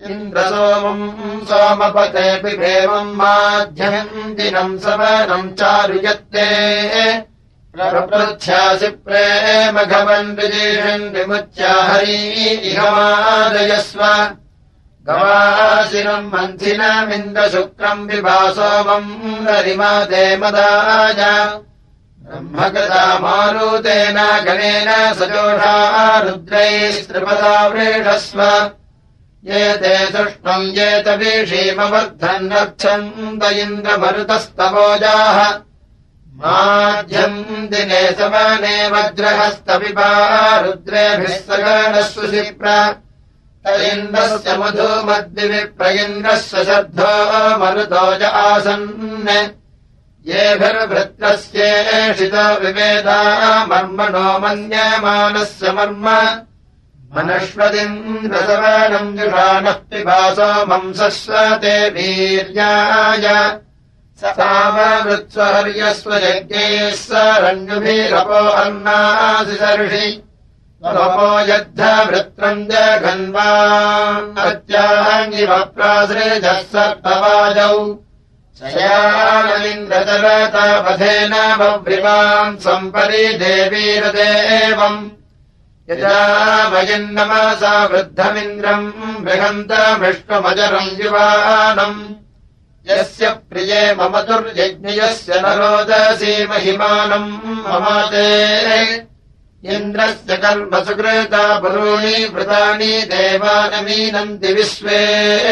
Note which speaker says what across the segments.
Speaker 1: इन्द्रसोमम् सोमपते पिबेवम् माध्यम् दिनम् सवनम् चारुयत्ते प्रपृच्छासि प्रेमघवन् विदेशन् विमुच्या हरी इहमादयस्व गवासिनम् मन्थिनमिन्द्रशुक्रम् विभासोमम् नरिमादे मदाय ब्रह्मगता मारुतेन गणेन सजोषा रुद्रैस्त्रिपदा वृषस्व ये ते सुष्णुम् ये तवीषीमवर्धन्नच्छन्द इन्द्रमरुतस्तवोजाः माध्यम् दिने समाने वज्रहस्तपिबा रुद्रेभिः सगणः सुशिप्र त इन्द्रस्य मधुमद्विप्र इन्द्रस्य शर्धो मरुतोज आसन् येभिर्भृत्रस्येषितो विवेदा मर्मणो मन्यमानस्य मर्म मनश्वदिन्द्रसवनम् जुषानः पिबासो मंसस्वते वीर्याय सामवृत्स्वहर्यस्व यज्ञैः सरण्युभिरपो अर्णासि सर्षि रपो यद्धवृत्रम् जघन्वात्याङ्गिवप्रासृजः सर्पवाजौ शयानलिन्द्रतरतापथेन बभ्रिवाम् सम्परि देवीरदेवम् यजामयन्नमसा वृद्धमिन्द्रम् बृहन्तमृष्टमजरम् युवानम् यस्य प्रिये मम दुर्यज्ञयस्य न रोदसी महिमानम् ममाते इन्द्रस्य कर्म सुकृता पुरूणि वृतानि देवानमीनन्ति विश्वे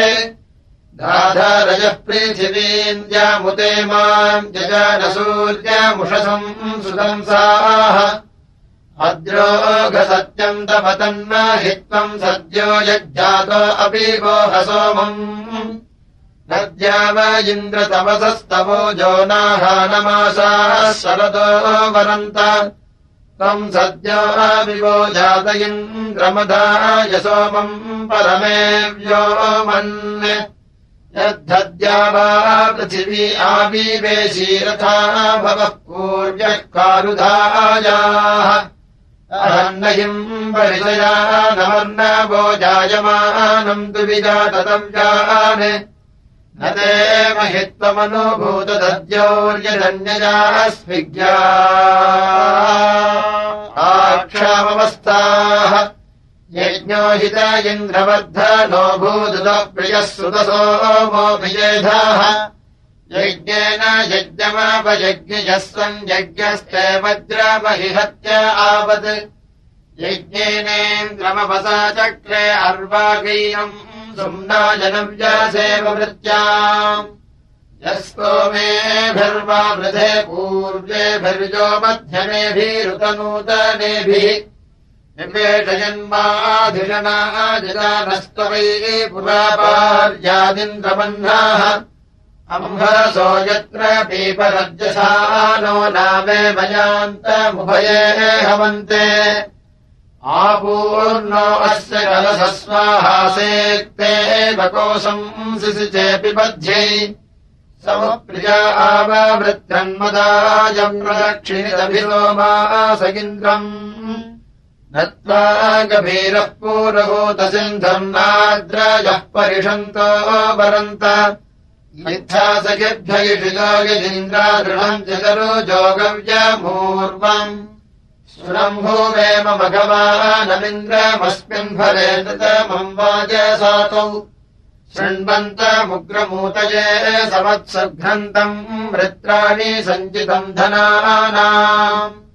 Speaker 1: दाधारजः पृथिवीम् द्यामुते माम् जजान सूर्यमुषसम् सुदंसाः अद्रोघसत्यम् तमतन्न हि त्वम् सद्यो यज्जातो अपि वोह सोमम् नद्याव इन्द्रतमसस्तवो जोनाहानमासाः शरदो वरन्त त्वम् सद्यो विवो जात इन्द्रमदाय सोमम् परमे व्योमन् यद्धद्या वा पृथिवी आविवेशीरथा भवः पूर्व्यः कारुधायाः अहन्नहिम् परिचया नवर्णवो जायमानम् दुविजाततव्यान् न ते महित्वमनुभूतदद्योर्यदन्यजास्मिज्ञा आक्षामवस्थाः यज्ञो हित इन्द्रवर्धनो भूदुतो प्रियः सुतसोमोऽभिजेधाः यज्ञेन यज्ञमापयज्ञयः सञ्यज्ञस्ते वज्रमहिहत्य आवत् यज्ञेनेन्द्रमवसा चक्रे अर्वागीयम् सुम्नाजनव्यासेव वृत्याम् यस्तोमेभिर्वा वृधे पूर्वेभिर्यो मध्यमेभिरुतनूतनेभिः निपेषयन्माधिषणाजिदानस्त्ववैः पुरापार्यादिन्द्रबह्नाः अम्भरसो यत्र पीपरज्जसा नो नामे मयान्तमुभये हवन्ते आपूर्णो अस्य कलशस्वाहासेत्ते वकोशम् सिसिचेऽपि बध्यै समुप्रिया आववृत्रन्मदायम् प्रदक्षिणितभिलोमास इन्द्रम् नत्वा गभीरः पूरभूतसिन्धम् नाद्राजः परिषन्तो वरन्त मिथ्यासखेभ्य इषितो यदिन्द्रादृढम् जगरुजोगव्यमूर्वम् सुरम्भूवेम भगवानमिन्द्रमस्मिन् फले नृतमम् वाजसातौ शृण्वन्तमुग्रमूतये समत्सघ्नन्तम् वृत्राणि सञ्चितम् धनानाम्